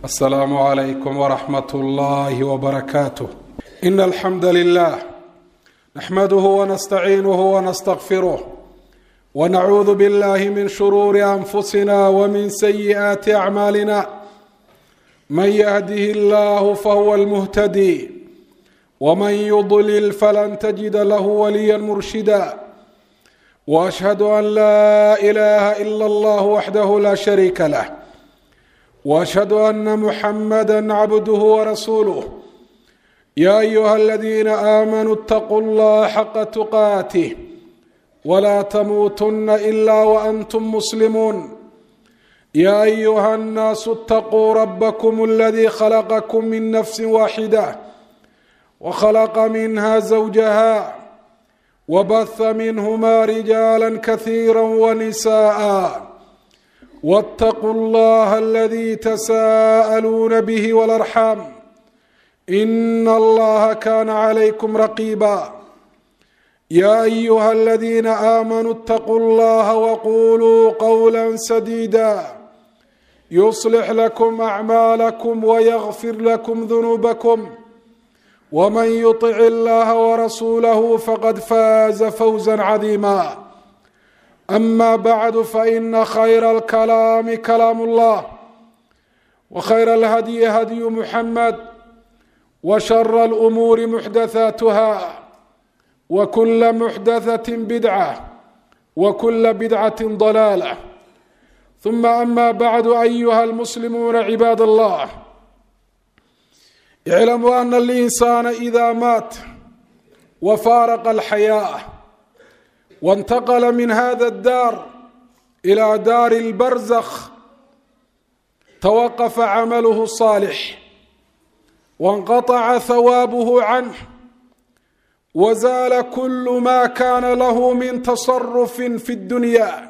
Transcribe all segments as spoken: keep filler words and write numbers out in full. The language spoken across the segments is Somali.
السلام عليكم ورحمة الله وبركاته. إن الحمد لله نحمده ونستعينه ونستغفره ونعوذ بالله من شرور أنفسنا ومن سيئات أعمالنا. من يهده الله فهو المهتدي ومن يضلل فلن تجد له وليا مرشدا. وأشهد أن لا إله إلا الله وحده لا شريك له وأشهد أن محمدا عبده ورسوله. يا أيها الذين آمنوا اتقوا الله حق تقاته ولا تموتن إلا وأنتم مسلمون. يا أيها الناس اتقوا ربكم الذي خلقكم من نفس واحدة وخلق منها زوجها وبث منهما رجالا كثيرا ونساء. واتقوا الله الذي تساءلون به والأرحام إن الله كان عليكم رقيبا. يا أيها الذين آمنوا اتقوا الله وقولوا قولا سديدا يصلح لكم أعمالكم ويغفر لكم ذنوبكم ومن يطع الله ورسوله فقد فاز فوزا عظيما. أما بعد فإن خير الكلام كلام الله وخير الهدي هدي محمد وشر الأمور محدثاتها وكل محدثة بدعة وكل بدعة ضلالة. ثم أما بعد أيها المسلمون عباد الله، اعلموا أن الإنسان إذا مات وفارق الحياة وانتقل من هذا الدار إلى دار البرزخ توقف عمله الصالح وانقطع ثوابه عنه وزال كل ما كان له من تصرف في الدنيا،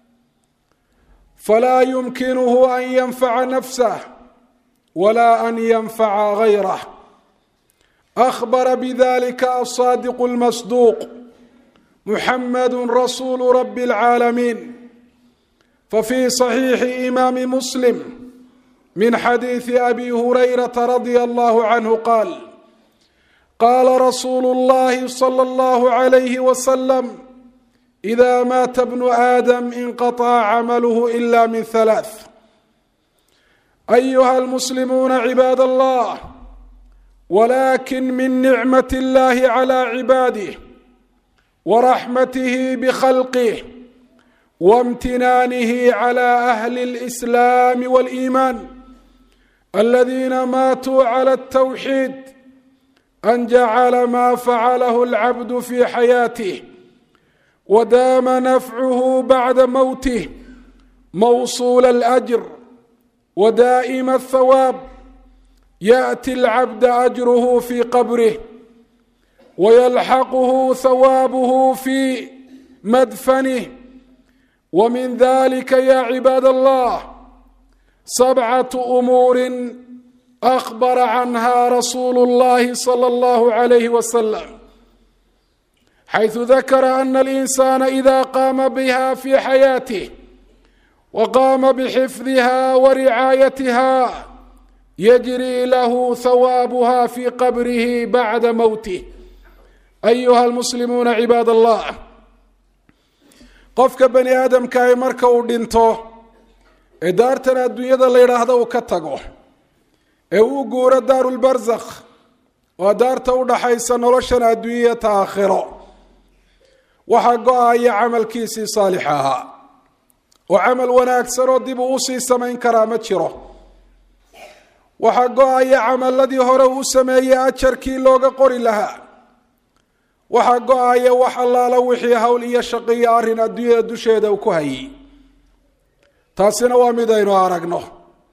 فلا يمكنه أن ينفع نفسه ولا أن ينفع غيره. أخبر بذلك الصادق المصدوق محمد رسول رب العالمين. ففي صحيح إمام مسلم من حديث أبي هريرة رضي الله عنه قال: قال رسول الله صلى الله عليه وسلم: إذا مات ابن آدم انقطع عمله إلا من ثلاث. أيها المسلمون عباد الله، ولكن من نعمة الله على عباده ورحمته بخلقه وامتنانه على أهل الإسلام والإيمان الذين ماتوا على التوحيد أن جعل ما فعله العبد في حياته ودام نفعه بعد موته موصول الأجر ودائم الثواب. يأتي العبد أجره في قبره ويلحقه ثوابه في مدفنه. ومن ذلك يا عباد الله سبعة أمور أخبر عنها رسول الله صلى الله عليه وسلم، حيث ذكر أن الإنسان إذا قام بها في حياته وقام بحفظها ورعايتها يجري له ثوابها في قبره بعد موته. أيها المسلمون عباد الله، qofka bani aadamka ay marka uu dhinto ee daartan adduunyada la yiraahdo uu ka tago ee uu guuro daarul barzakh oo daarta u dhaxaysa noloshan adduunyada ta aakhiro, waxa go'aya camalkiisii saalix ahaa oo camal wanaagsan oo dib u sii samayn kara ma jiro. waxa go'aya camaladii hore uu sameeyay ajarkii looga qori lahaa. waxa go'aya wax allaala wixii hawl iyo shaqo arrin adduunyada dusheeda ku hayay. taasina waa mid aynu aragno.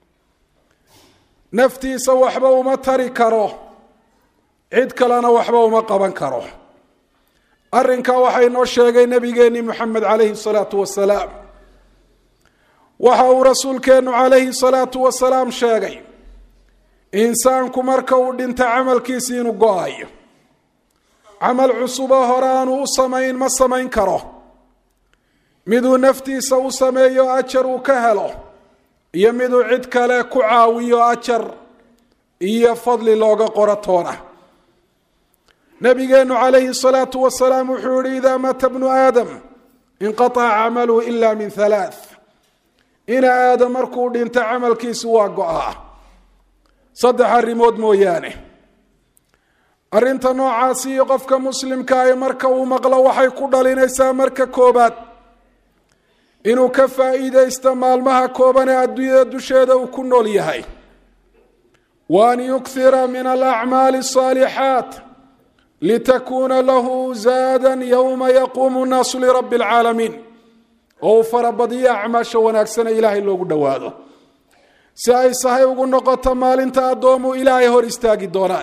naftiisa waxba uma tari karo, cid kalena waxba uma qaban karo. arrinka waxay noo sheegay nabigeeni Muhammad alayhi salatu wasalaam. waxa uu rasuulkeenu alayhi salatu wasalaam sheegay insaanku marka uu dhinto camalkiisa inuu go'ayo. camal cusub horaan uu samayn ma samayn karo. miduu naftiisa u sameeyo ajar uu ka helo iyo miduu cid kale ku caawiyo ajar iyo fadli looga qoro toona. nabigeenu calayhi salaatu wasalaam wuxuu yihi idaa mata bnu aadam inqataca camaluhu ila min halaath. ina aadam markuu dhinto camalkiisu waa go-aa saddex arrimood mooyaane. arrinta noocaasi iyo qofka muslimka ah marka uu maqlo waxay ku dhalinaysaa marka koobaad inuu ka faa'iidaysto maalmaha kooban ee adduunyada dusheeda uu ku nool yahay, wa an yukhira min alacmaali asaalixaat litakuuna lahu zaadan yowma yaquumu nnaasu lirabbi alcaalamiin, oo uu farabadiyo acmaasha wanaagsane ilaahay loogu dhowaado si ay sahay ugu noqoto maalinta addoomu ilaahay hor istaagi doonaan.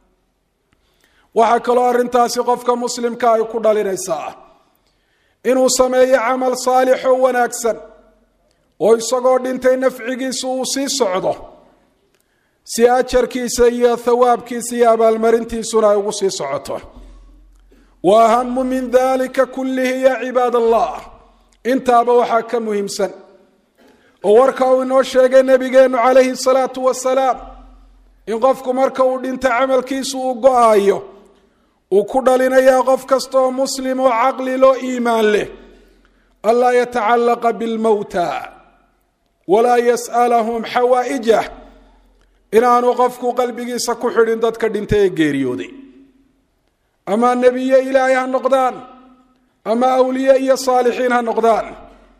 waxaa kaloo arrintaasi qofka muslimka ay ku dhalinaysaa inuu sameeyo camal saalixo wanaagsan oo isagoo dhintay nafcigiisu uu sii socdo si ajarkiisa iyo thawaabkiisa iyo abaalmarintiisuna ay ugu sii socoto. wa ahamu min dalika kullihi ya cibaad allah, intaaba waxaa ka muhiimsan oo warka uu inoo sheegay nabigeenu calayhi salaatu wasalaam in qofku marka uu dhinto camalkiisu uu go-aayo uu ku dhalinayaa qof kasta oo muslim oo caqli loo iimaan leh anlaa yatacallaqa bilmowta walaa yas'alahum xawaa'ijah, inaanu qofku qalbigiisa ku xidhin dadka dhintay ee geeriyooday, ama nebiye ilaahay ha noqdaan ama awliye iyo saalixiin ha noqdaan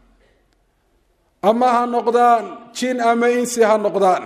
ama ha noqdaan jin ama insi ha noqdaan.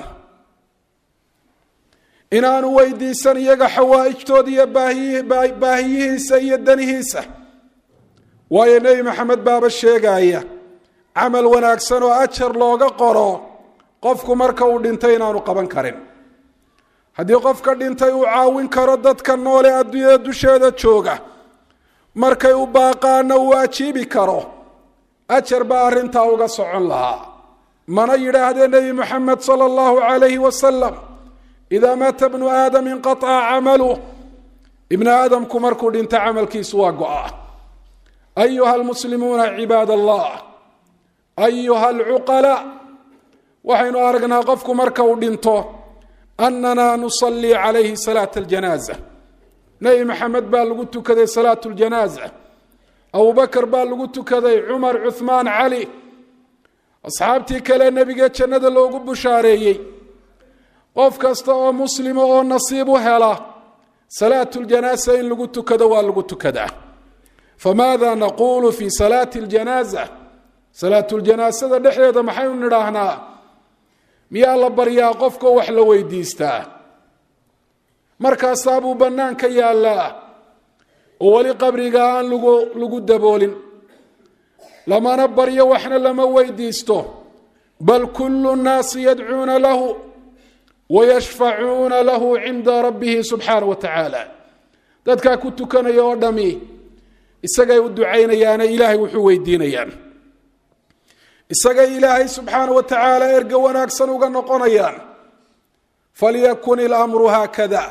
inaanu weydiisan iyaga xawaa'ijtooda iyo baahiyihiisa iyo danihiisa, waayo nebi maxamed baaba sheegaya camal wanaagsan oo ajar looga qoro qofku marka uu dhintay inaanu qaban karin. haddii qofka dhintay uu caawin karo dadka noole adduunyada dusheeda jooga markay u baaqaana uu ajiibi karo, ajar baa arrintaa uga socon lahaa. mana yidhaahdee nebi maxamed sala allahu calayhi wasalam idaa mata bnu aadam inqataca camaluh, ibnu aadamku markuu dhinto camalkiisu waa go-a. ayuha almuslimuuna cibaad allah, ayuha alcuqalaa, waxaynu aragnaa qofku marka uu dhinto annana nusallii calayhi salaata aljanaaza. nebi maxamed baa lagu tukaday salaatu ljanaaza, abubakar baa lagu tukaday, cumar, cuhmaan, cali, asxaabtii kale nebiga jannada loogu bushaareeyey. qof kasta oo muslima oo nasiib u hela salaatu ljanaasa in lagu tukado waa lagu tukadaa. famaada naquulu fi salaati aljanaaza, salaatu ljanaasada dhexdeeda maxaynu nidhaahnaa? miyaa la baryaa qofkoo wax la weydiistaa? markaasaa buu bannaanka yaallaa oo weli qabriga aan lagu lagu daboolin, lamana baryo waxna lama weydiisto, bal kullu nnaasi yadcuuna lahu wayashfacuuna lahu cinda rabbihi subxaana wa tacaala. dadkaa ku tukanaya oo dhami isagay u ducaynayaane ilaahay wuxuu weydiinayaan, isagay ilaahay subxaana wa tacaala erga wanaagsan uga noqonayaan. falyakun ilamru haakada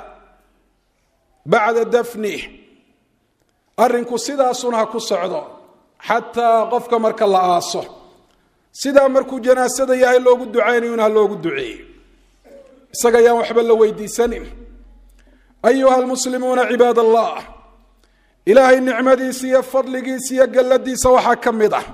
bacda dafnih, arrinku sidaasun ha ku socdo xataa qofka marka la aaso, sidaa markuu janaasada yahay loogu ducaynayo in ha loogu duceeyo, isaga ayaan waxba la weydiisanin. ayuha almuslimuuna cibaad allah, ilaahay nicmadiisa iyo fadligiisa iyo galladiisa waxaa ka mid ah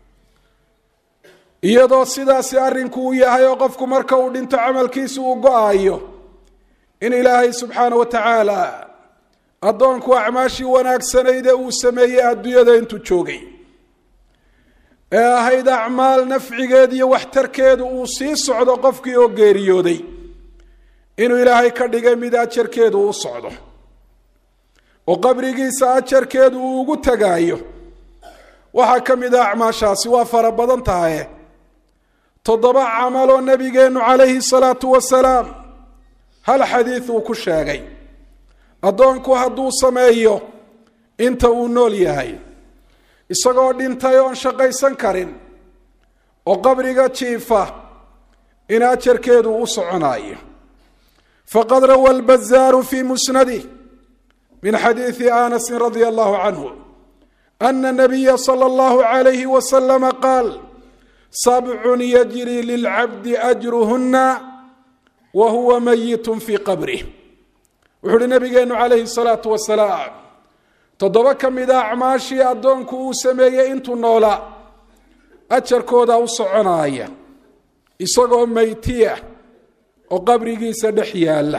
iyadoo sidaasi arrinku uu yahay oo qofku marka uu dhinto camalkiisa uu go-aayo in ilaahay subxaana wa tacaala addoonku acmaashii wanaagsanayd ee uu sameeyey adduunyada intuu joogay ee ahayd acmaal nafcigeed iyo waxtarkeedu uu sii socdo qofkii oo geeriyooday, inuu ilaahay ka dhigay mid ajarkeedu u socdo oo qabrigiisa ajarkeedu uu ugu tagaayo. waxaa ka mid ah acmaashaasi waa fara badan tahaye toddoba camaloo nabigeennu calayhi salaatu wasalaam hal xadiid uu ku sheegay addoonku hadduu sameeyo inta uu nool yahay isagoo dhintay oon shaqaysan karin oo qabriga jiifa in ajarkeedu u soconaayo. faqad rawa albazaaru fii musnadih min xadiidi anasin radia allahu canhu ana nabiya sala allahu calayhi wasalama qaal sabcun yajri lilcabdi ajruhunna wa huwa mayitun fii qabrih wuxuu uhi nabigeenu calayhi salaatu wasalaam toddoba ka mid a acmaashii addoonku uu sameeyey intuu noolaa ajarkooda u soconaaya isagoo maytiya oo qabrigiisa dhex yaalla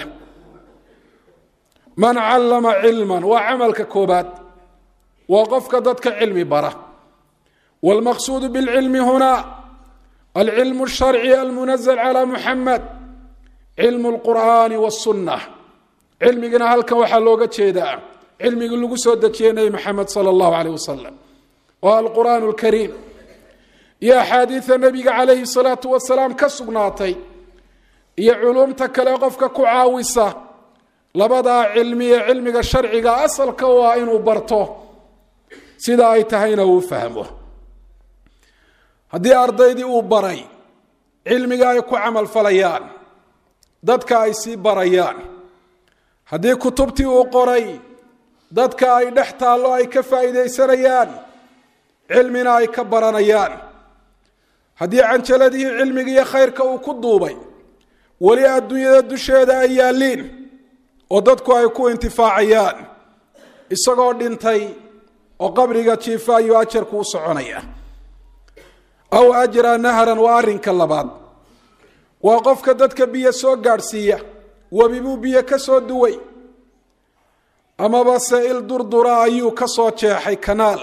man callama cilman waa camalka koobaad waa qofka dadka cilmi bara wاlmaqsuudu biاlcilmi hunaa alcilm الsharci almunazl calى muxamed cilmu اlqur'aani wالsunة cilmigina halkan waxaa looga jeedaa cilmigii lagu soo dejiyey nebi maxamed salى اllahu عalيه wasalam oo alqur'aan اlkariim iyo axaadiida nebiga calayhi الsalaatu wasalaam ka sugnaatay iyo culuumta kale qofka ku caawisa labadaa cilmi ee cilmiga sharciga asalka waa inuu barto sida ay tahayna uu fahmo haddii ardaydii uu baray cilmiga ay ku camal falayaan dadka ay sii barayaan haddii kutubtii uu qoray dadka ay dhex taallo ay ka faa'iidaysanayaan cilmina ay ka baranayaan haddii canjaladihii cilmiga iyo khayrka uu ku duubay weli adduunyada dusheeda ay yaalliin oo dadku ay ku intifaacayaan isagoo dhintay oo qabriga jiifa ayuu ajarku u soconaya aw ajra nahran waa arrinka labaad waa qofka dadka biyo soo gaadhsiiya webi buu biyo ka soo duway amaba se-il durdura ayuu ka soo jeexay kanaal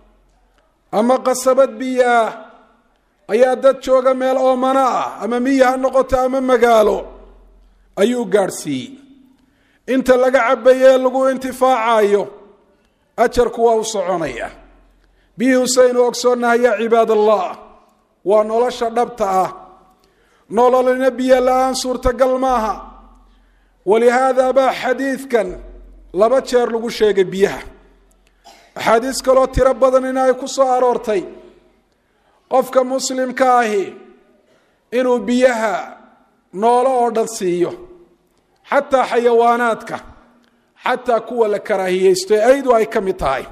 ama qasabad biyoah ayaa dad jooga meel oomana ah ama miya ha noqoto ama magaalo ayuu gaadhsiiyey inta laga cabayee lagu intifaacayo ajarku waa u soconaya biyuhusaynu ogsoonnahay yaa cibaad allah waa nolosha dhabta ah nololina biyo la-aan suurtagal maaha walihaada baa xadiidkan laba jeer lagu sheegay biyaha axaadiis kaloo tiro badan in ay ku soo aroortay qofka muslimka ahi inuu biyaha noolo oo dhan siiyo xataa xayawaanaadka xataa kuwa la karaahiyeysto ee aydu ay ka mid tahay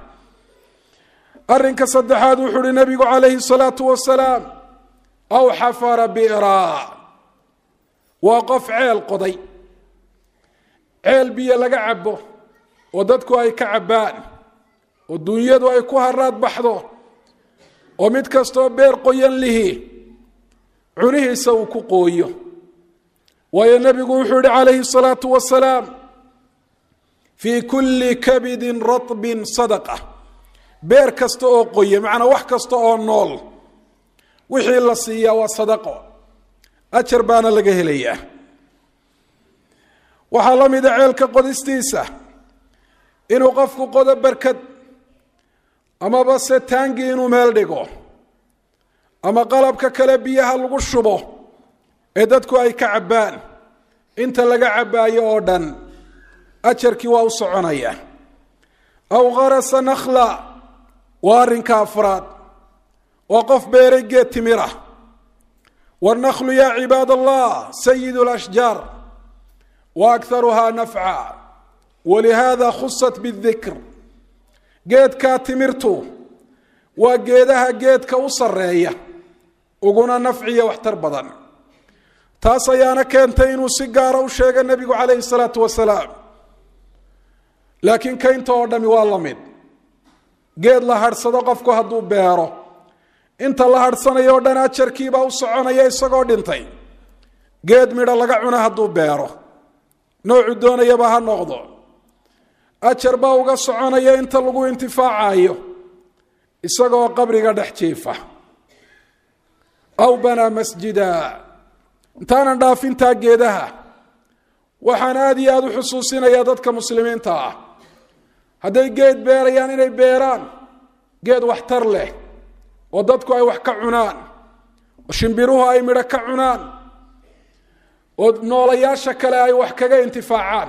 arrinka saddexaad wuxuu uhi nabigu calayhi salaatu wasalaam aw xafara bi'raa waa qof ceel qoday ceel biyo laga cabo oo dadku ay ka cabbaan oo duunyadu ay ku haraad baxdo oo mid kastoo beer qoyan lihi cunihiisa uu ku qooyo waayo nebigu wuxuu yihi calayhi الsalaatu wasalaam fii kulli kabidin ratbin sadaqa beer kasta oo qoya macnaa wax kasta oo nool wixii la siiyaa waa sadaqo ajar baana laga helayaa waxaa la mida ceelka qodistiisa inuu qofku qodo barkad amaba se taangi inuu meel dhigo ama qalabka kale biyaha lagu shubo ee dadku ay ka cabbaan inta laga cabbaayo oo dhan ajarkii waa u soconaya aw qarasa nakhla waa arrinka afraad waa qof beeray geed timira wاlnakhlu ya cibaad allah sayid اlashjaar wa akharuhaa nafca walihada khusat bاdikr geedkaa timirtu waa geedaha geedka u sarreeya uguna nafciya waxtar badan taas ayaana keentay inuu si gaara u sheega nebigu calayhi الsalaatu wasalaam laakiin kaynta oo dhami waa la mid geed la hadhsado qofku hadduu beero inta la hadhsanayo o dhan ajarkiibaa u soconaya isagoo dhintay geed midho laga cuno hadduu beero noocu doonayaba ha noqdo ajar baa uga soconaya inta lagu intifaacayo isagoo qabriga dhex jiifa aw banaa masjida intaanan dhaafintaa geedaha waxaan aada iyo aada u xusuusinayaa dadka muslimiinta ah hadday geed beerayaan inay beeraan geed waxtar leh oo dadku ay wax ka cunaan oo shimbiruhu ay midho ka cunaan oo noolayaasha kale ay wax kaga intifaacaan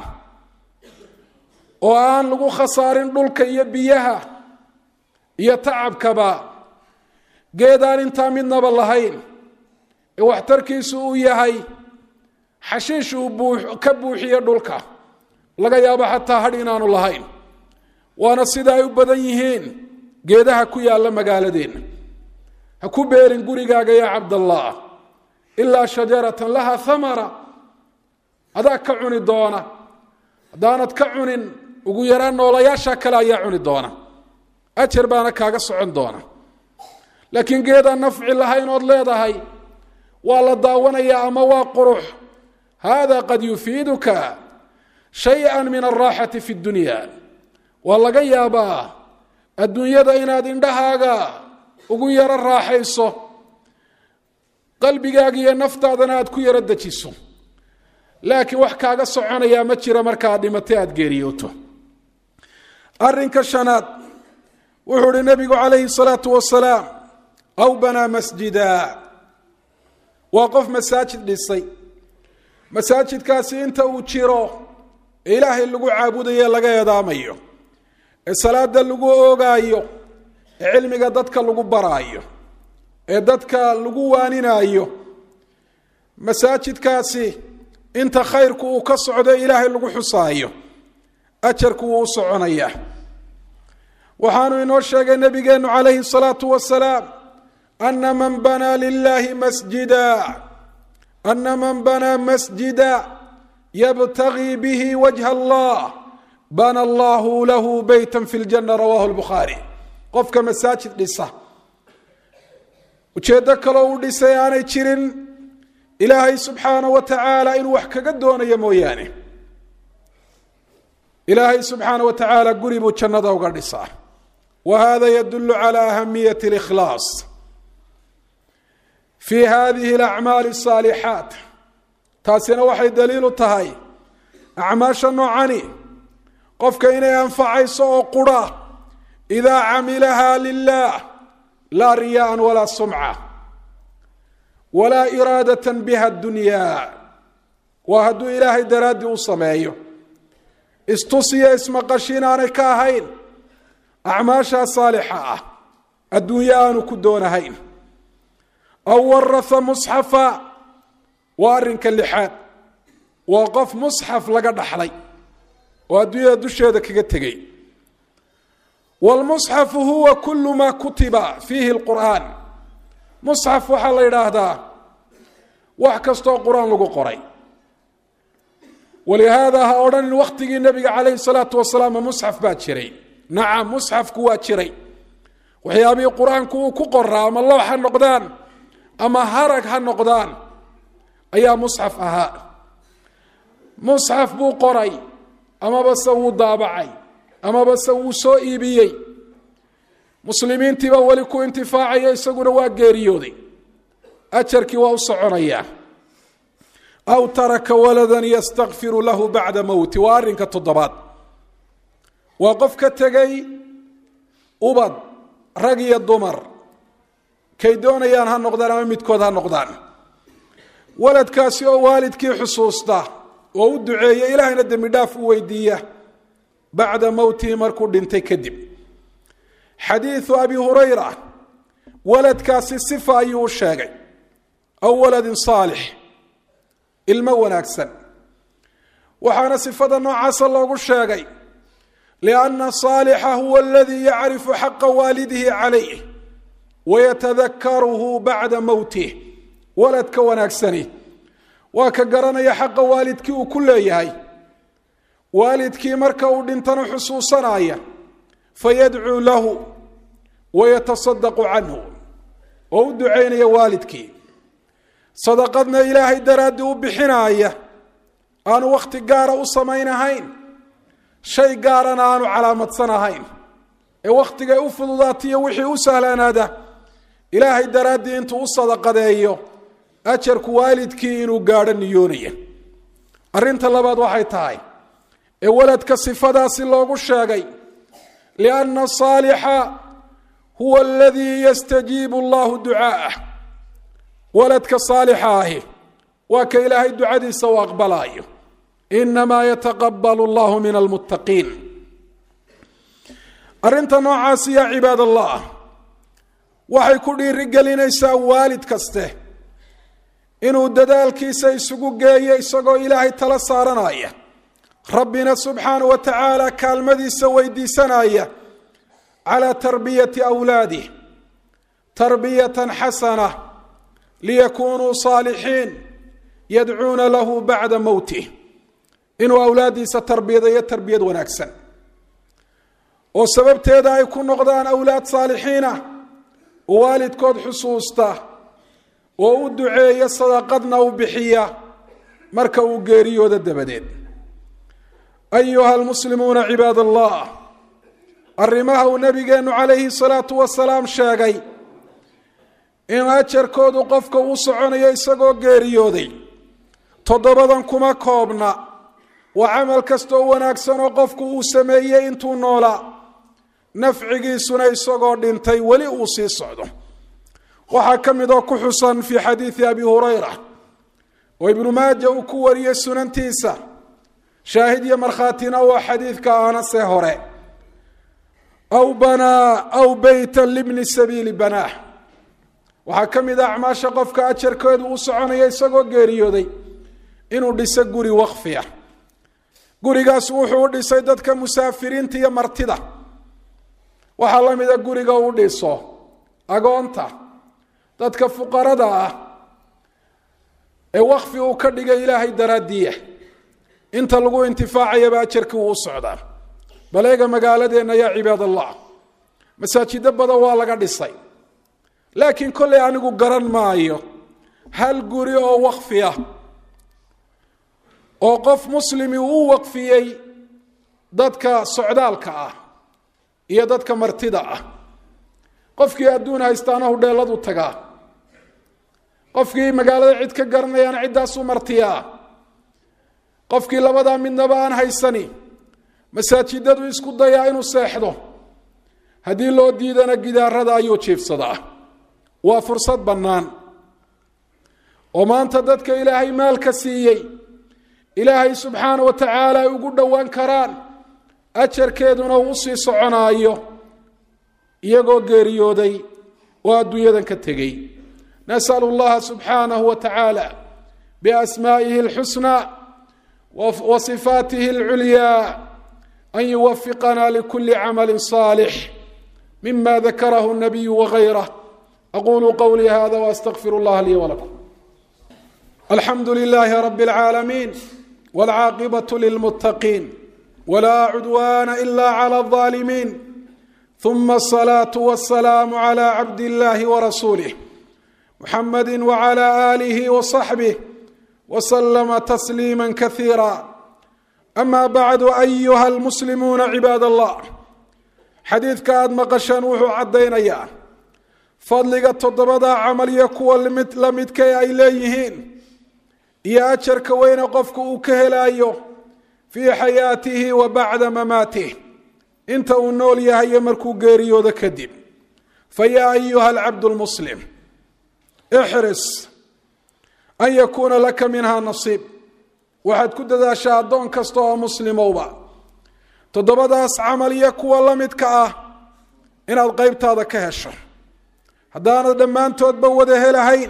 oo aan lagu khasaarin dhulka iyo biyaha iyo tacabkaba geedaan intaa midnaba lahayn ee waxtarkiisu uu yahay xashiish uu ka buuxiyo dhulka laga yaabo xataa hadh inaanu lahayn waana sida ay u badan yihiin geedaha ku yaalla magaaladeenna haku beerin gurigaaga ya cabdallah ilaa shajaratan laha thamara adaa ka cuni doona haddaanad ka cunin ugu yaraan noolayaasha kale ayaa cuni doona ajar baana kaaga socon doona laakiin geedaan nafci lahayn ood leedahay waa la daawanayaa ama waa qurux hada qad yufiiduka shay-an min alraaxati fi dunya waa laga yaabaa adduunyada inaad indhahaaga ugu yaro raaxayso qalbigaaga iyo naftaadana aad ku yaro dejiso laakiin wax kaaga soconayaa ma jira markaad dhimatay aad geeriyooto arrinka shanaad wuxuu uhi nabigu calayhi salaatu wasalaam aw banaa masjida waa qof masaajid dhisay masaajidkaasi inta uu jiro ee ilaahay lagu caabudayo laga eedaamayo ee salaada lagu oogaayo ee cilmiga dadka lagu baraayo ee dadka lagu waaninaayo masaajidkaasi inta khayrku uu ka socdo ilaahay lagu xusaayo ajarku wuu u soconayaa waxaanu inoo sheegay nabigeenu calayhi salaatu wasalaam ana man banaa lilahi masjida ana man banaa masjida yabtagii bihi wajha allah bana allahu lahu beytan fi ljana rawahu lbukhaari qofka masaajid dhisa ujeeddo kaloo u dhisay aanay jirin ilaahay subxaana wa tacaala inuu wax kaga doonayo mooyaane ilaahay subxaana wa tacaala guri buu jannada uga dhisaa wa hada yadulu cala ahamiyati اlikhlaas fi hadihi alacmaali الsaalixaat taasina waxay daliil u tahay acmaasha noocani qofka inay anfacayso oo qura idaa camilaha lilah laa riyaan walaa sumca walaa iraadatan biha dunya waa hadduu ilaahay daraaddii u sameeyo istusiya ismaqashiin aanay ka ahayn acmaashaa saalixa ah adduunyo aanu ku doonahayn aw waratha musxafa waa arrinka lixaad waa qof musxaf laga dhaxlay oo adduunyada dusheeda kaga tegey wاlmusxafu huwa kulu ma kutiba fiihi اlqur'aan musxaf waxaa la yidhaahdaa wax kastoo qur-aan lagu qoray walihaada ha odhanin waktigii nabiga calayhi الsalaatu wasalaam musxaf baa jiray nacam musxafku waa jiray waxyaabihii qur-aanku uu ku qoraa ama loox ha noqdaan ama harag ha noqdaan ayaa musxaf ahaa musxaf buu qoray amaba se wuu daabacay amaba se wuu soo iibiyey muslimiintiibaa weli ku intifaacaya isaguna waa geeriyooday ajarkii waa u soconayaa aw taraka waladan yastakfiru lahu bacda mowti waa arrinka toddobaad waa qof ka tegay ubad rag iyo dumar kay doonayaan ha noqdaan ama midkood ha noqdaan waladkaasi oo waalidkii xusuusta oo u duceeya ilaahayna dembi dhaaf u weydiiya bacda mowtihi markuu dhintay kadib xadiidu abi hurayra waladkaasi sifa ayuu u sheegay aw waladin saalix ilmo wanaagsan waxaana sifada noocaasa loogu sheegay lianna saalixa huwa aladii yacrifu xaqa waalidihi calayh wayatadakaruhu bacda mowtih waladka wanaagsani waa ka garanaya xaqa waalidkii uu ku leeyahay waalidkii marka uu dhintana xusuusanaya fayadcuu lahu wayatasadaqu canhu oo u ducaynaya waalidkii sadaqadna ilaahay daraaddii u bixinaaya aanu wakhti gaara u samaynahayn shay gaarana aanu calaamadsan ee wakhtigay u fududaatiyo wixii u sahlanaada ilaahay daraaddii intuu u sadaqadeeyo ajarku waalidkii inuu gaadho niyoonaya arrinta labaad waxay tahay ee waladka sifadaasi loogu sheegay lianna saalixa huwa aladii yastajiibu allahu ducaa'ah waladka saalixa ahi waa ka ilaahay ducadiisa u aqbalaayo inamaa yataqabalu allahu min almuttaqiin arrinta noocaasi yaa cibaad allah waxay ku dhiirigelinaysaa waalid kaste inuu dadaalkiisa isugu geeyo isagoo ilaahay tala saaranaya rabbina subxaanahu wa tacaala kaalmadiisa weydiisanaya calaa tarbiyati awlaadih تربية حسنة ليكونوا صالحين يدعون له بعد موته إنه أولادي ستربية تربية ونكسا وسبب تيدا يكون نقدان أولاد صالحين ووالد كود حصوصته وودعي صدقتنا وبحية مركو قيريو ذا الدبدين. أيها المسلمون عباد الله الرماه النبي عليه الصلاة والسلام شاقي إن أجر كود قفك وصعون يساقو قيريو ذي تضبضا كما كوبنا وعمل كستو وناكسن وقفك وسميي انتو نولا نفعي سنة يساقو دينتي ولي أوسي صعدو وحكم ذو كحصا في حديث أبي هريرة وابن ماجه وكوري السنن تيسا شاهد يمرخاتنا وحديث كأنا سيهوري أو بنا أو بيتا لابن السبيل بناه وحكم ذا أعماش قفك أجر كود وصعون يساقو قيريو ذي إنو ديسا قوري وقفية قوري قاسوحو ديسا دادك مسافرين تيا مرتدة وحالا مذا قوري قاو ديسو أقونتا دادك فقردا ee waqfi uu ka dhigay ilaahay daraadiye inta lagu intifaacayo baa jirka uu socdaa baleega magaaladeena ya cibaadallah masaajid badan waa laga dhisay laakiin kulli anigu garan maayo hal guri oo waqfi ah oo qof muslimi uu waqfiyay dadka socdaalka ah iyo dadka martida ah qofkii adduun haystaana hudheeladu tagaa qofkii magaalada cid ka garanayaan cidaas u martiyaa qofkii labada midnaba aan haysani masaajidadu isku dayaa inuu seexdo hadii loo diidana gidaarada ayuu jiifsadaa waa fursad bannaan oo maanta dadka ilaahay maalka siiyay ilaahay subxaanahu wa tacaala ay ugu dhowaan karaan ajarkeeduna uu sii soconaayo iyagoo geeriyooday oo adduunyadan ka tegay. نسأل الله سبحانه وتعالى بأسمائه الحسنى وصفاته العليا أن يوفقنا لكل عمل صالح مما ذكره النبي وغيره. أقول قولي هذا وأستغفر الله لي ولكم. الحمد لله رب العالمين والعاقبة للمتقين ولا عدوان إلا على الظالمين ثم الصلاة والسلام على عبد الله ورسوله محمد وعلى آله وصحبه وسلم تسليما كثيرا. أما بعد أيها المسلمون عباد الله حديث كاد مقشان وحو عدين إياه فضلق التضبضى عمل يكوى لمدكي إليهين يا أجرك وين قفك وكهلايو في حياته وبعد مماته انت ونول يا هيا مركو قيريو ذا كدب. فيا أيها العبد المسلم احرص أن يكون لك منها نصيب واحد كد ذا شادون كستوى مسلم وبا تضبضاس عملية كوى لمدكا إن القيبت هذا كهشر هدانا دمان تودبوده هلهين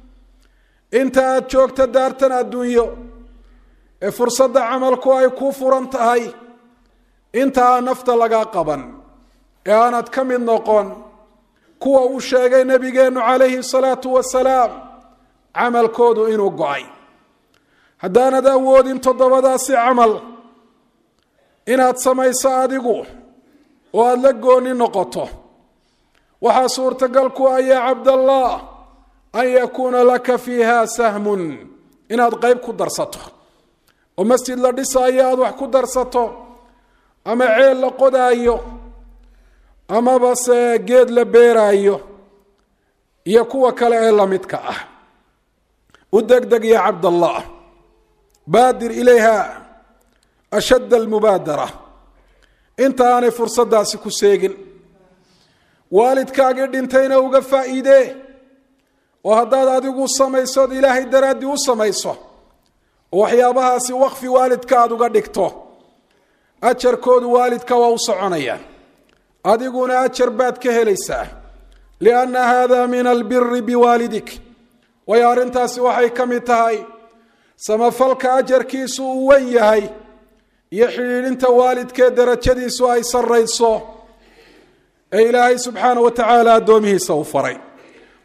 انت اتشوك تدارتنا الدنيا فرصة عملكو اي كوفر انتهي انت نفت لقا قبا انا تكمل نقون kuwa uu sheegay nabigeenu calayhi salaatu wasalaam camalkoodu inuu go'ay haddaanad awoodin toddobadaasi camal inaad samayso adigu oo aad la gooni noqoto waxaa suurtagal ku ah yaa cabdallah an yakuuna laka fiiha sahmun inaad qayb ku darsato oo masjid la dhisaayo aad wax ku darsato ama ceel la qodaayo ama bas geed la beeraayo iyo kuwa kale ee la midka ah u degdeg ya cabdallah baadir ilayha ashad almubaadara inta aanay fursadaasi ku seegin waalidkaagii dhintayna uga faa'iidee oo haddaad adigu samaysood ilaahay daraaddii u samayso oo waxyaabahaasi waqfi waalidka aad uga dhigto ajarkoodu waalidka waa u soconayaan adiguna ajar baad ka helaysaa lianna hada min albiri biwaalidik way arrintaasi waxay ka mid tahay samafalka ajarkiisu uu wen yahay iyo xidhiidhinta waalidkee darajadiisu ay sarrayso ee ilaahay subxaana wa tacaala addoomihiisa u faray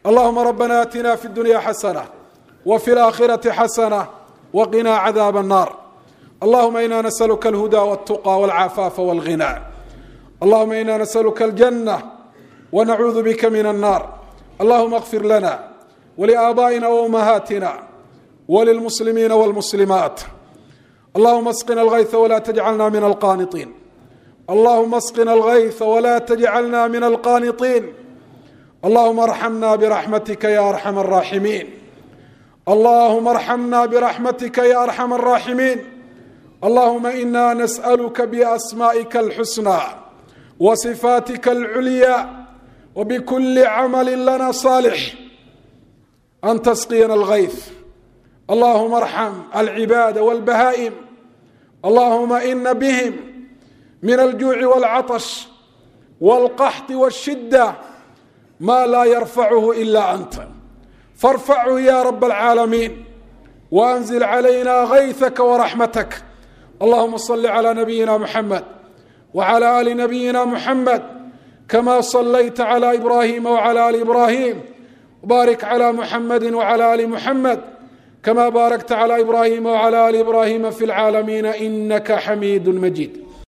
اللهم ربنا آتنا في الدنيا حسنة وفي الآخرة حسنة وقنا عذاب النار. اللهم إنا نسألك الهدى والتقى والعفاف والغنى. اللهم إنا نسألك الجنة ونعوذ بك من النار. اللهم اغفر لنا ولآبائنا وأمهاتنا وللمسلمين والمسلمات. اللهم اسقنا الغيث ولا تجعلنا من القانطين. اللهم اسقنا الغيث ولا تجعلنا من القانطين. اللهم ارحمنا برحمتك يا أرحم الراحمين. اللهم ارحمنا برحمتك يا أرحم الراحمين. اللهم إنا نسألك بأسمائك الحسنى وصفاتك العليا وبكل عمل لنا صالح أن تسقينا الغيث. اللهم ارحم العباد والبهائم. اللهم إن بهم من الجوع والعطش والقحط والشدة ما لا يرفعه إلا أنت، فارفعه يا رب العالمين، وأنزل علينا غيثك ورحمتك. اللهم صل على نبينا محمد وعلى آل نبينا محمد كما صليت على إبراهيم وعلى آل إبراهيم، وبارك على محمد وعلى آل محمد كما باركت على إبراهيم وعلى آل إبراهيم في العالمين إنك حميد مجيد.